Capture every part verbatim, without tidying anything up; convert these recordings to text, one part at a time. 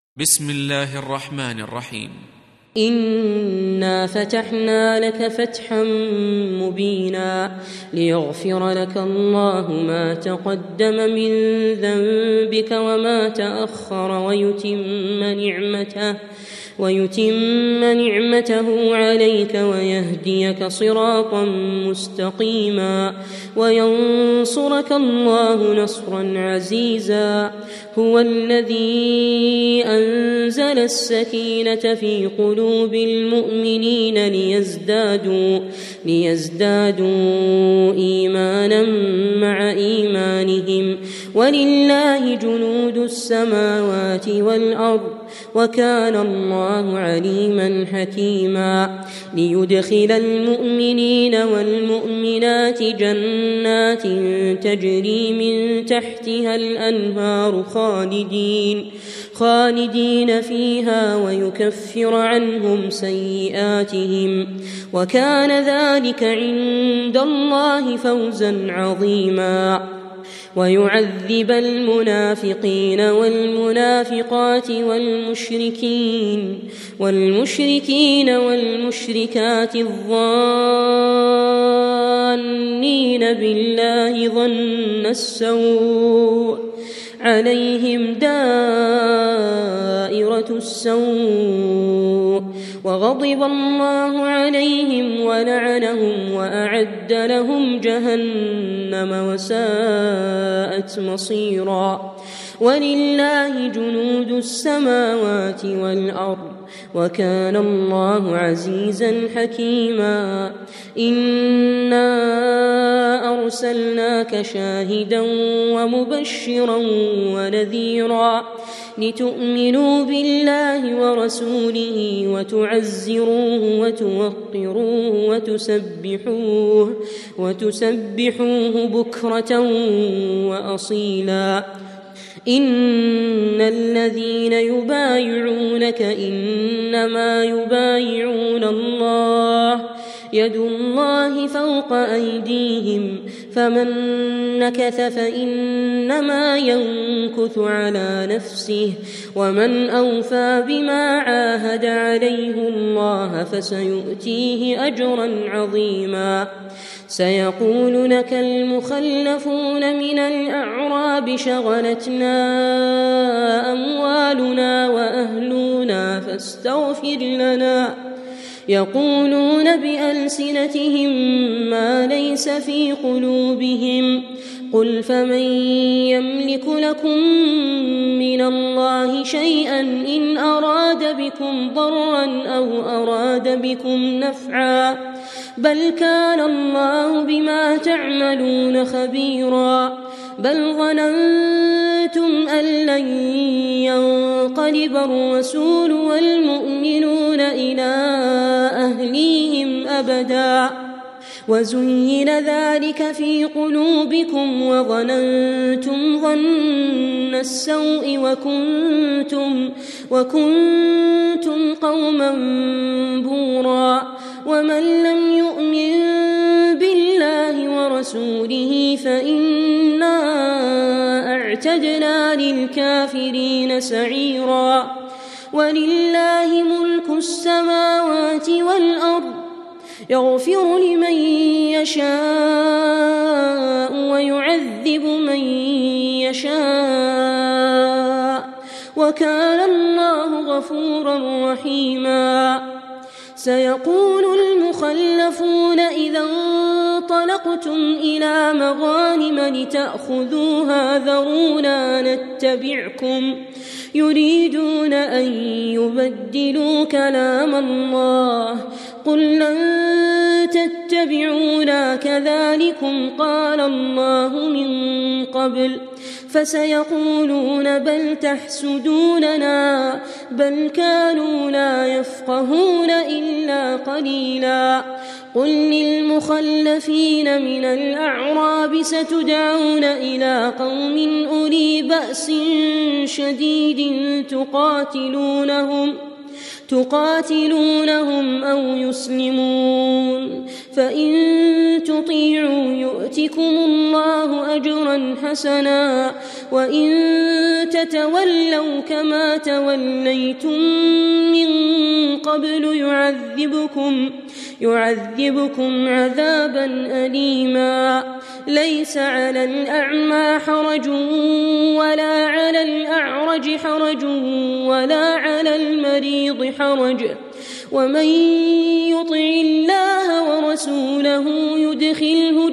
بسم الله الرحمن الرحيم. إنا فتحنا لك فتحا مبينا ليغفر لك الله ما تقدم من ذنبك وما تأخر ويتم نعمته ويتم نعمته عليك ويهديك صراطا مستقيما وينصرك الله نصرا عزيزا. هو الذي أنزل السكينة في قلوب المؤمنين ليزدادوا, ليزدادوا إيمانا مع إيمانهم ولله جنود السماوات والأرض وكان الله عليما حكيما. ليدخل المؤمنين والمؤمنات جنات تجري من تحتها الأنهار خالدين, خالدين فيها ويكفر عنهم سيئاتهم وكان ذلك عند الله فوزا عظيما. ويعذب المنافقين والمنافقات والمشركين والمشركين والمشركات الظانين بالله ظن السوء عليهم دائرة السوء وغضب الله عليهم ولعنهم وأعد لهم جهنم وساءت مصيرا. ولله جنود السماوات والأرض وكان الله عزيزا حكيما. إنا أرسلناك شاهدا ومبشرا ونذيرا لتؤمنوا بالله ورسوله وتعزروه وتوقروه وتسبحوه, وتسبحوه بكرة وأصيلا. إن الذين يبايعونك إنما يبايعون الله يد الله فوق أيديهم فمن نكث فإنما ينكث على نفسه ومن أوفى بما عاهد عليه الله فسيؤتيه أجرا عظيما. سيقول لك المخلفون من الأعراب شغلتنا أموالنا وأهلنا فاستغفر لنا يقولون بألسنتهم ما ليس في قلوبهم قل فمن يملك لكم من الله شيئا إن أراد بكم ضرا أو أراد بكم نفعا بل كان الله بما تعملون خبيرا. بل ظننتم أن لن ينقلب الرسول والمؤمنون إلى أهليهم أبدا وزين ذلك في قلوبكم وظننتم ظن السوء وكنتم, وكنتم قوما بورا. ومن لم يؤمن بالله ورسوله فإنا أعتدنا للكافرين سعيرا. ولله ملك السماوات والأرض يغفر لمن يشاء ويعذب من يشاء وكان الله غفورا رحيما. سيقول المخلفون إذا انطلقتم إلى مغانم لتأخذوها ذرونا نتبعكم يريدون أن يبدلوا كلام الله قل لن تتبعونا كذلكم قال الله من قبل فسيقولون بل تحسدوننا بل كانوا لا يفقهون إلا قليلا. قل للمخلفين من الأعراب ستدعون إلى قوم أولي بأس شديد تقاتلونهم تقاتلونهم أو يسلمون فإن تطيعوا يؤتكم الله أجرا حسنا وإن تتولوا كما توليتم من قبل يعذبكم يعذبكم عذابا أليما ليس على الأعمى حرج ولا على الأعرج حرج ولا على المريض حرج ومن يطع الله ورسوله يدخله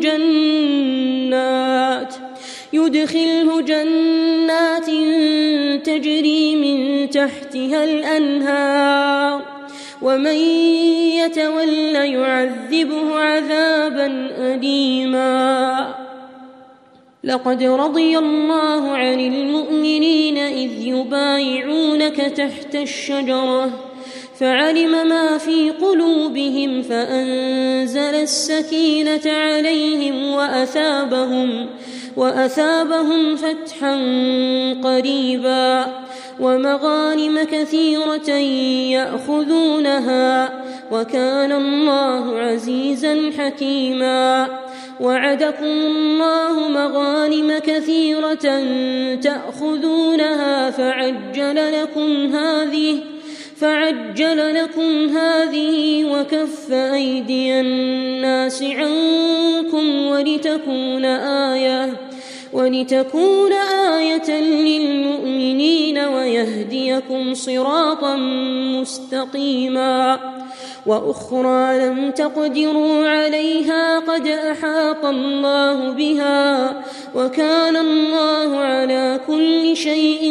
جنات يدخله جنات تجري من تحتها الأنهار ومن يتول يعذبه عذابا أليما لقد رضي الله عن المؤمنين إذ يبايعونك تحت الشجرة فعلم ما في قلوبهم فأنزل السكينة عليهم وأثابهم وأثابهم فتحا قريبا ومغانم كثيرة يأخذونها وكان الله عزيزا حكيما وعدكم الله مغانم كثيرة تأخذونها فعجل لكم هذه فعجل لكم هذه وكف أيدي الناس عنكم ولتكون آية ولتكون آية للمؤمنين ويهديكم صراطا مستقيما وأخرى لم تقدروا عليها قد أحاط الله بها وكان الله على كل شيء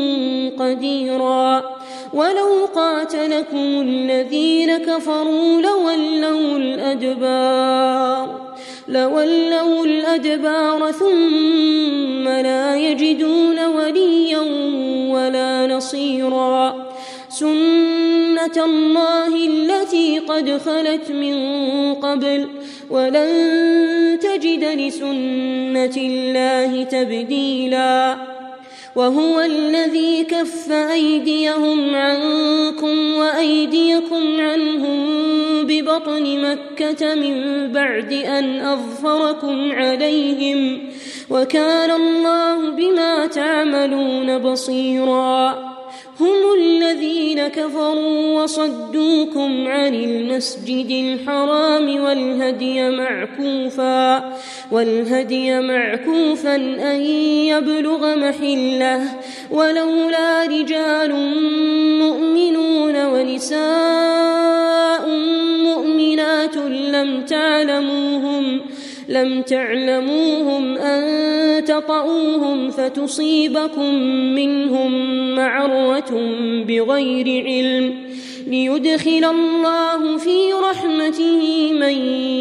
قديرا ولو قاتلكم الذين كفروا لولوا الأدبار لولوا الأدبار ثم لا يجدون وليا ولا نصيرا سنة الله التي قد خلت من قبل ولن تجد لسنة الله تبديلا وهو الذي كف أيديهم عنكم وأيديكم عنهم ببطن مكة من بعد أن أظفركم عليهم وكان الله بما تعملون بصيرا هم الذين كفروا وصدوكم عن المسجد الحرام والهدي معكوفا والهدي معكوفا أن يبلغ محله ولولا رجال مؤمنون ونساء مؤمنات لم تعلموهم لم تعلموهم أن تطؤوهم فتصيبكم منهم معرة بغير علم ليدخل الله في رحمته من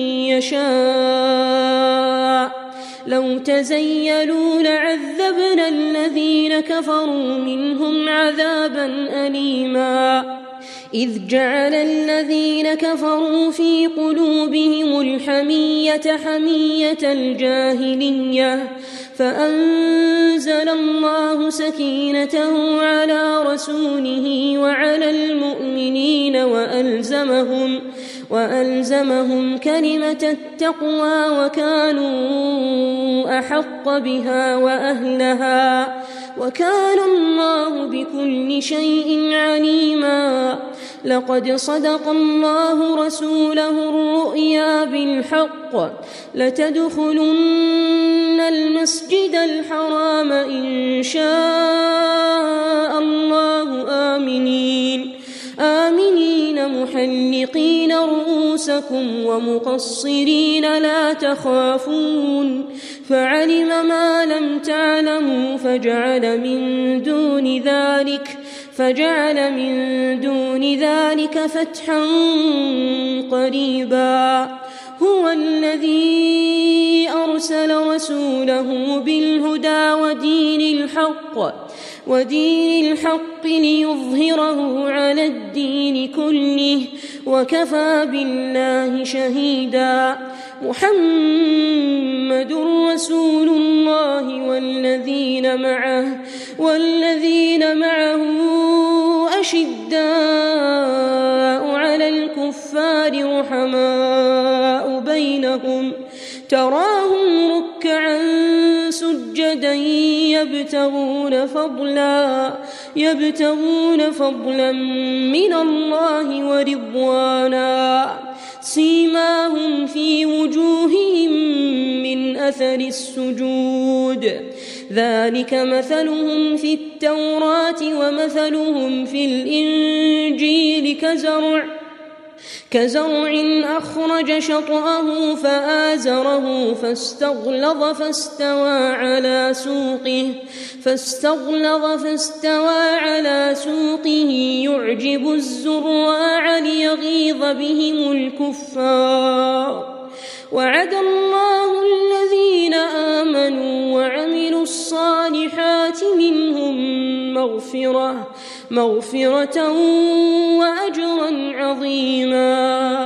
يشاء لو تزيلوا لعذبنا الذين كفروا منهم عذابا أليما إذ جعل الذين كفروا في قلوبهم الحمية حمية الجاهلية فأنزل الله سكينته على رسوله وعلى المؤمنين وألزمهم وألزمهم كلمة التقوى وكانوا أحق بها وأهلها وكان الله بكل شيء عليما لقد صدق الله رسوله الرؤيا بالحق لتدخلن المسجد الحرام إن شاء الله آمنين آمنين محلقين رؤوسكم ومقصرين لا تخافون فعلم ما لم تعلموا فجعل من دون ذلك فجعل من دون ذلك فتحا قريبا هو الذي أرسل رسوله بالهدى ودين الحق ودين الحق ليظهره على الدين كله وكفى بالله شهيدا محمد رسول الله والذين معه والذين معه أشداء على الكفار رحماء بينهم تراهم ركعا سجدا سجدا يبتغون فضلا يبتغون فضلا من الله ورضوانا سيماهم في وجوههم من أثر السجود ذلك مثلهم في التوراة ومثلهم في الإنجيل كزرع كزرع أخرج شطأه فآزره فاستغلظ فاستوى على سوقه فاستغلظ فاستوى على سوقه يعجب الزراع ليغيظ بهم الكفار وعد الله الذين آمنوا وعملوا الصالحات منهم مغفرة مغفرة وأجرا عظيما.